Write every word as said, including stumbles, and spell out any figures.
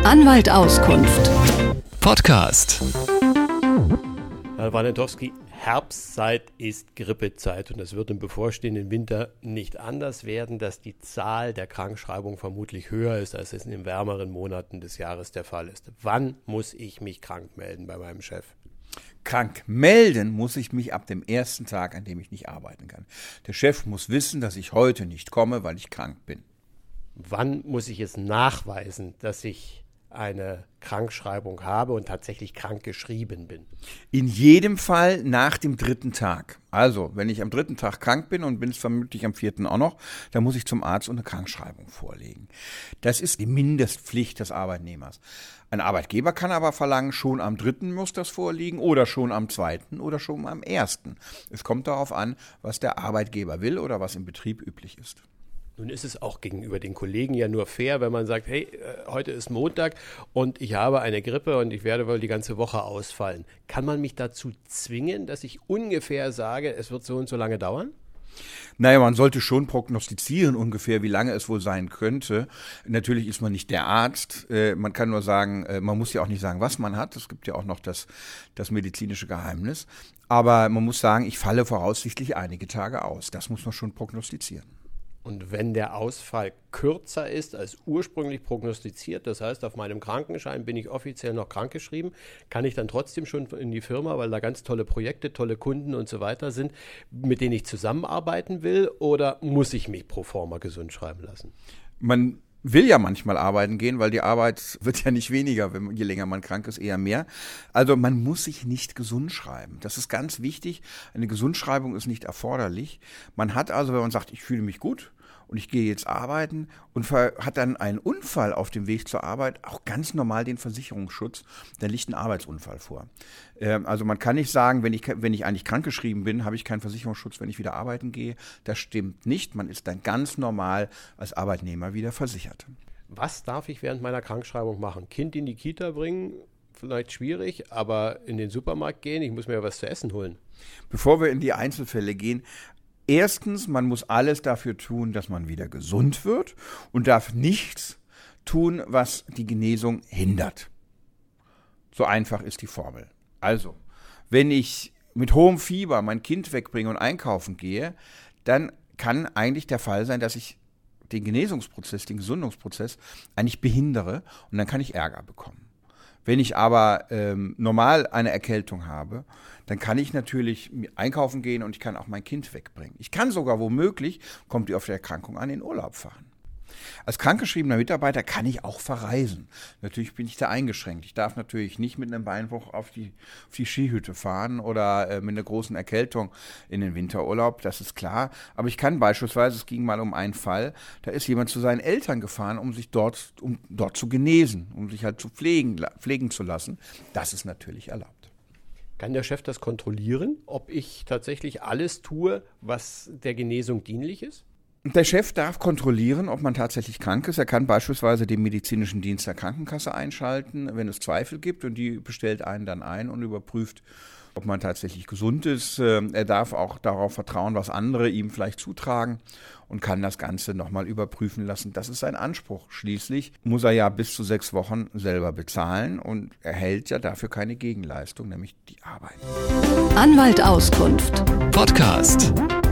Anwalt Auskunft. Podcast. Herr Walentowski, Herbstzeit ist Grippezeit und es wird im bevorstehenden Winter nicht anders werden, dass die Zahl der Krankschreibungen vermutlich höher ist, als es in den wärmeren Monaten des Jahres der Fall ist. Wann muss ich mich krank melden bei meinem Chef? Krank melden muss ich mich ab dem ersten Tag, an dem ich nicht arbeiten kann. Der Chef muss wissen, dass ich heute nicht komme, weil ich krank bin. Wann muss ich es nachweisen, dass ich eine Krankschreibung habe und tatsächlich krank geschrieben bin? In jedem Fall nach dem dritten Tag. Also, wenn ich am dritten Tag krank bin und bin es vermutlich am vierten auch noch, dann muss ich zum Arzt und eine Krankschreibung vorlegen. Das ist die Mindestpflicht des Arbeitnehmers. Ein Arbeitgeber kann aber verlangen, schon am dritten muss das vorliegen oder schon am zweiten oder schon am ersten. Es kommt darauf an, was der Arbeitgeber will oder was im Betrieb üblich ist. Nun ist es auch gegenüber den Kollegen ja nur fair, wenn man sagt, hey, heute ist Montag und ich habe eine Grippe und ich werde wohl die ganze Woche ausfallen. Kann man mich dazu zwingen, dass ich ungefähr sage, es wird so und so lange dauern? Naja, man sollte schon prognostizieren ungefähr, wie lange es wohl sein könnte. Natürlich ist man nicht der Arzt. Äh, man kann nur sagen, äh, man muss ja auch nicht sagen, was man hat. Es gibt ja auch noch das, das medizinische Geheimnis. Aber man muss sagen, ich falle voraussichtlich einige Tage aus. Das muss man schon prognostizieren. Und wenn der Ausfall kürzer ist als ursprünglich prognostiziert, das heißt, auf meinem Krankenschein bin ich offiziell noch krankgeschrieben, kann ich dann trotzdem schon in die Firma, weil da ganz tolle Projekte, tolle Kunden und so weiter sind, mit denen ich zusammenarbeiten will, oder muss ich mich pro forma gesund schreiben lassen? Man will ja manchmal arbeiten gehen, weil die Arbeit wird ja nicht weniger, wenn, je länger man krank ist, eher mehr. Also man muss sich nicht gesund schreiben. Das ist ganz wichtig. Eine Gesundschreibung ist nicht erforderlich. Man hat also, wenn man sagt, ich fühle mich gut und ich gehe jetzt arbeiten und hat dann einen Unfall auf dem Weg zur Arbeit, auch ganz normal den Versicherungsschutz, dann liegt ein Arbeitsunfall vor. Ähm, also man kann nicht sagen, wenn ich, wenn ich eigentlich krankgeschrieben bin, habe ich keinen Versicherungsschutz, wenn ich wieder arbeiten gehe. Das stimmt nicht. Man ist dann ganz normal als Arbeitnehmer wieder versichert. Was darf ich während meiner Krankschreibung machen? Kind in die Kita bringen? Vielleicht schwierig, aber in den Supermarkt gehen, ich muss mir ja was zu essen holen. Bevor wir in die Einzelfälle gehen, erstens, man muss alles dafür tun, dass man wieder gesund wird und darf nichts tun, was die Genesung hindert. So einfach ist die Formel. Also, wenn ich mit hohem Fieber mein Kind wegbringe und einkaufen gehe, dann kann eigentlich der Fall sein, dass ich den Genesungsprozess, den Gesundungsprozess eigentlich behindere und dann kann ich Ärger bekommen. Wenn ich aber ähm, normal eine Erkältung habe, dann kann ich natürlich einkaufen gehen und ich kann auch mein Kind wegbringen. Ich kann sogar womöglich, kommt die auf die Erkrankung an, in Urlaub fahren. Als krankgeschriebener Mitarbeiter kann ich auch verreisen. Natürlich bin ich da eingeschränkt. Ich darf natürlich nicht mit einem Beinbruch auf die, auf die Skihütte fahren oder äh, mit einer großen Erkältung in den Winterurlaub, das ist klar. Aber ich kann beispielsweise, es ging mal um einen Fall, da ist jemand zu seinen Eltern gefahren, um sich dort, um dort zu genesen, um sich halt zu pflegen, pflegen zu lassen. Das ist natürlich erlaubt. Kann der Chef das kontrollieren, ob ich tatsächlich alles tue, was der Genesung dienlich ist? Der Chef darf kontrollieren, ob man tatsächlich krank ist. Er kann beispielsweise den medizinischen Dienst der Krankenkasse einschalten, wenn es Zweifel gibt, und die bestellt einen dann ein und überprüft, ob man tatsächlich gesund ist. Er darf auch darauf vertrauen, was andere ihm vielleicht zutragen, und kann das Ganze nochmal überprüfen lassen. Das ist sein Anspruch. Schließlich muss er ja bis zu sechs Wochen selber bezahlen und erhält ja dafür keine Gegenleistung, nämlich die Arbeit. Anwalt Auskunft. Podcast.